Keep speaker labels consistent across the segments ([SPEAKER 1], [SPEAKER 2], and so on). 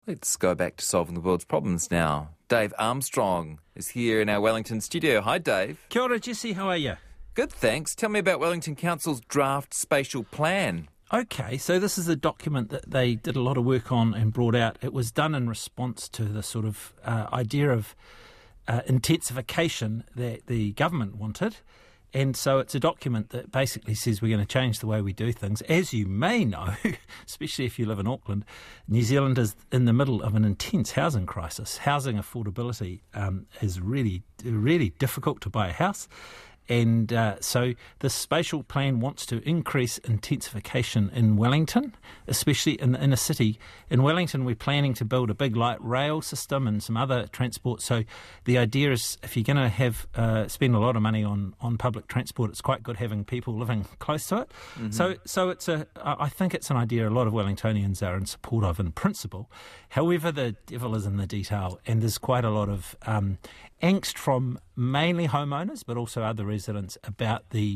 [SPEAKER 1] Let's go back to solving the world's problems now. Dave Armstrong is here in our Wellington studio. Hi, Dave.
[SPEAKER 2] Kia ora, Jesse. How are you?
[SPEAKER 1] Good, thanks. Tell me about Wellington Council's draft spatial plan.
[SPEAKER 2] Okay, so this is a document that they did a lot of work on and brought out. It was done in response to the sort of idea of intensification that the government wanted. And so it's a document that basically says we're going to change the way we do things. As you may know, especially if you live in Auckland, New Zealand is in the middle of an intense housing crisis. Housing affordability is really, really difficult to buy a house. And so the spatial plan wants to increase intensification in Wellington, especially in the inner city. In Wellington, we're planning to build a big light rail system and some other transport. So the idea is if you're going to have spend a lot of money on public transport, it's quite good having people living close to it. Mm-hmm. So I think it's an idea a lot of Wellingtonians are in support of in principle. However, the devil is in the detail, and there's quite a lot of angst from mainly homeowners, but also other residents about the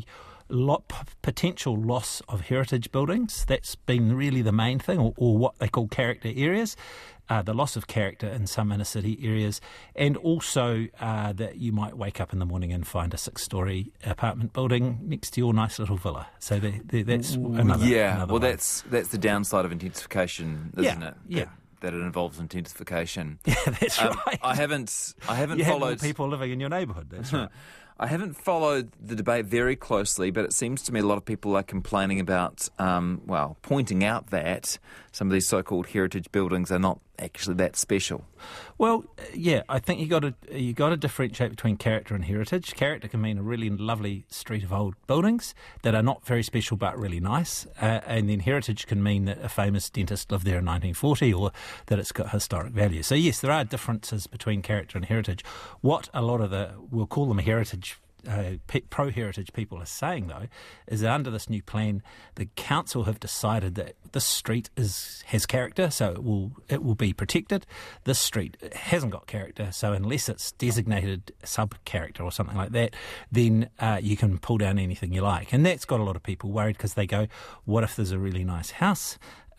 [SPEAKER 2] potential loss of heritage buildings. That's been really the main thing, or what they call character areas, the loss of character in some inner city areas, and also that you might wake up in the morning and find a 6-storey apartment building next to your nice little villa. So that's another
[SPEAKER 1] well,
[SPEAKER 2] one.
[SPEAKER 1] that's the downside of intensification, isn't it?
[SPEAKER 2] Yeah.
[SPEAKER 1] That it involves intensification.
[SPEAKER 2] Yeah, that's right.
[SPEAKER 1] I haven't
[SPEAKER 2] you
[SPEAKER 1] followed
[SPEAKER 2] have more people living in your neighbourhood. That's right.
[SPEAKER 1] I haven't followed the debate very closely, but it seems to me a lot of people are complaining about, pointing out that some of these so-called heritage buildings are not actually that special.
[SPEAKER 2] Well, yeah, I think you got to differentiate between character and heritage. Character can mean a really lovely street of old buildings that are not very special but really nice, and then heritage can mean that a famous dentist lived there in 1940 or that it's got historic value. So yes, there are differences between character and heritage. What a lot of we'll call them heritage pro-heritage people are saying, though, is that under this new plan, the council have decided that this street has character, so it will be protected. This street hasn't got character, so unless it's designated sub-character or something like that, then you can pull down anything you like. And that's got a lot of people worried because they go, what if there's a really nice house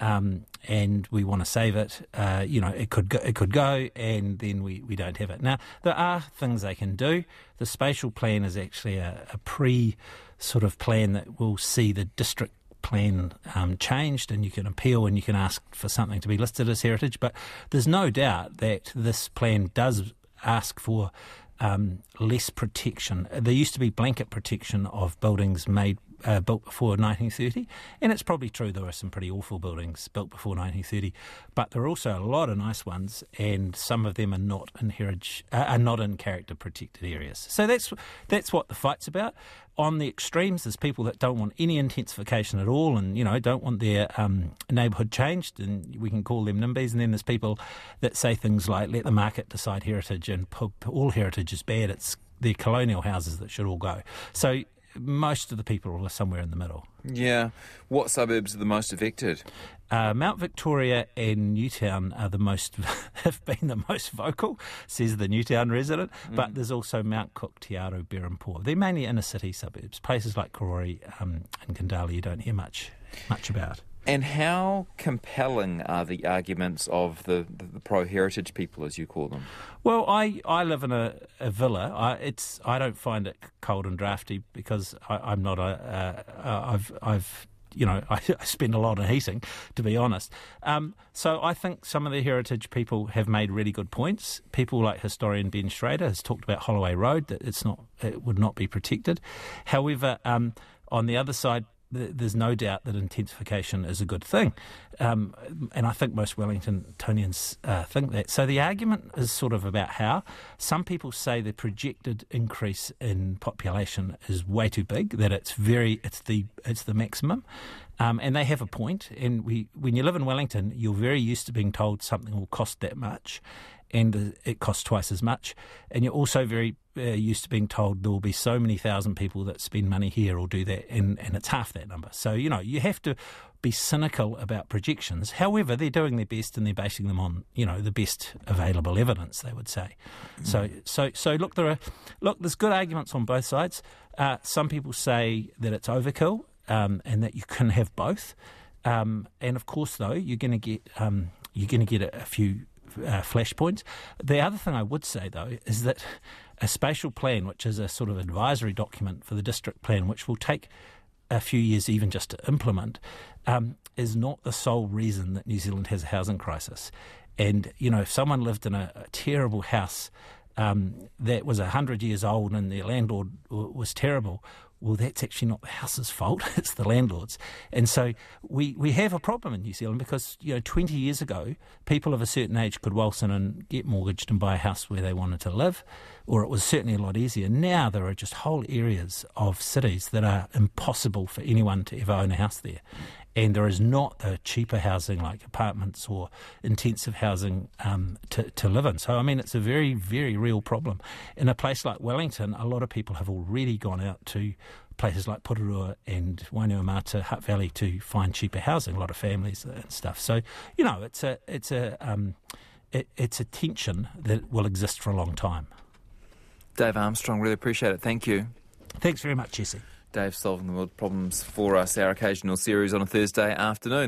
[SPEAKER 2] and we want to save it? It could go, and then we don't have it. Now, there are things they can do. The spatial plan is actually a sort of plan that will see the district plan changed, and you can appeal and you can ask for something to be listed as heritage. But there's no doubt that this plan does ask for less protection. There used to be blanket protection of buildings built before 1930, and it's probably true there are some pretty awful buildings built before 1930, but there are also a lot of nice ones, and some of them are not in character protected areas. So that's what the fight's about. On the extremes, there's people that don't want any intensification at all, and don't want their neighbourhood changed, and we can call them NIMBYs. And then there's people that say things like, let the market decide heritage, and all heritage is bad. It's the colonial houses that should all go. So most of the people are somewhere in the middle.
[SPEAKER 1] Yeah. What suburbs are the most affected?
[SPEAKER 2] Mount Victoria and Newtown have been the most vocal, says the Newtown resident. But there's also Mount Cook, Te Aro, Berhampore. They're mainly inner city suburbs. Places like Karori and Kandala you don't hear much about.
[SPEAKER 1] And how compelling are the arguments of the pro-heritage people, as you call them?
[SPEAKER 2] Well, I live in a villa. I don't find it cold and drafty because I'm not I spend a lot on heating, to be honest. So I think some of the heritage people have made really good points. People like historian Ben Schrader has talked about Holloway Road, that it would not be protected. However, on the other side, there's no doubt that intensification is a good thing. And I think most Wellingtonians think that. So the argument is sort of about how some people say the projected increase in population is way too big, that it's the maximum. And they have a point. And when you live in Wellington, you're very used to being told something will cost that much, and it costs twice as much. And you're also very used to being told there will be so many thousand people that spend money here or do that, and it's half that number. So, you have to be cynical about projections. However, they're doing their best, and they're basing them on, the best available evidence, they would say. So look, there's good arguments on both sides. Some people say that it's overkill, and that you can have both. And of course, though, you're going to get you're going to get a few flashpoints. The other thing I would say, though, is that a spatial plan, which is a sort of advisory document for the district plan, which will take a few years even just to implement, is not the sole reason that New Zealand has a housing crisis. And, if someone lived in a terrible house that was 100 years old and their landlord was terrible, well, that's actually not the house's fault, it's the landlord's. And so we have a problem in New Zealand because, 20 years ago, people of a certain age could waltz in and get mortgaged and buy a house where they wanted to live, or it was certainly a lot easier. Now there are just whole areas of cities that are impossible for anyone to ever own a house there. And there is not the cheaper housing like apartments or intensive housing to live in. So, it's a very, very real problem. In a place like Wellington, a lot of people have already gone out to places like Putarua and Wainuamata, Hutt Valley to find cheaper housing, a lot of families and stuff. So, it's a tension that will exist for a long time.
[SPEAKER 1] Dave Armstrong, really appreciate it. Thank you.
[SPEAKER 2] Thanks very much, Jesse.
[SPEAKER 1] Dave solving the world problems for us, our occasional series on a Thursday afternoon.